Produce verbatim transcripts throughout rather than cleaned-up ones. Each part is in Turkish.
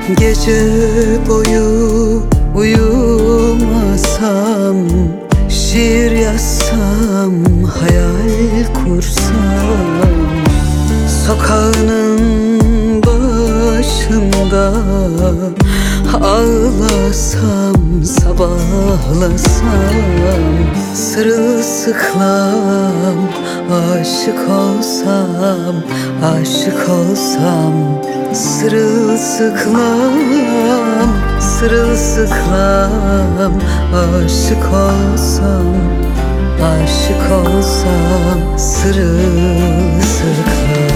Gece boyu uyumasam, şiir yazsam, hayal kursam, sokağının başında ağlasam, sabahlasam, sırılsıklam aşık olsam, aşık olsam, sırılsıklam, sırılsıklam aşık olsam, aşık olsam, sırılsıklam,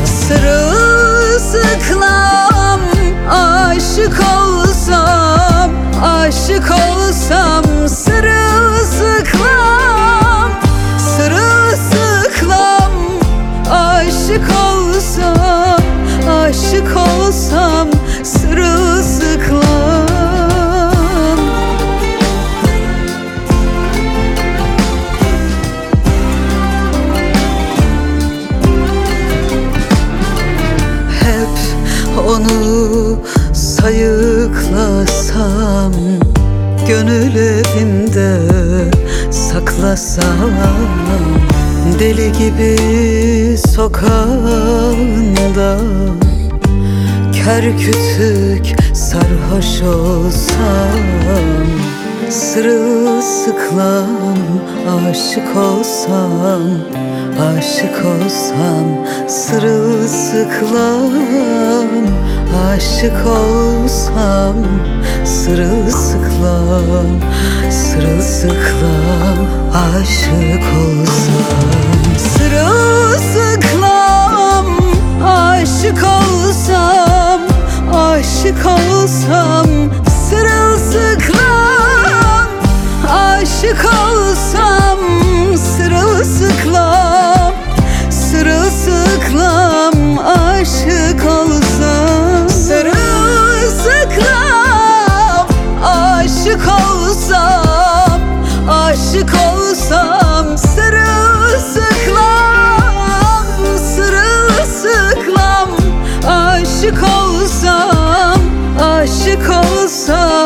sırılsıklam aşık olsam, aşık olsam, sırılsıklam, sırılsıklam aşık olsam, aşık olsam, sırılsıklam. Hep onu sayıklasam, gönül evimde saklasam, deli gibi sokağında kör kütük sarhoş olsam, sırılsıklam aşık olsam, aşık olsam, sırılsıklam aşık olsam, sırılsıklam, sırılsıklam aşık olsam, sırılsıklam aşık olsam, aşık olsam, sırılsıklam aşık olsam, sırılsıklam, sırılsıklam aşık olsam, sırılsıklam aşık olsam, aşık olsam, sırılsıklam, sırılsıklam aşık olsam, aşık olsam.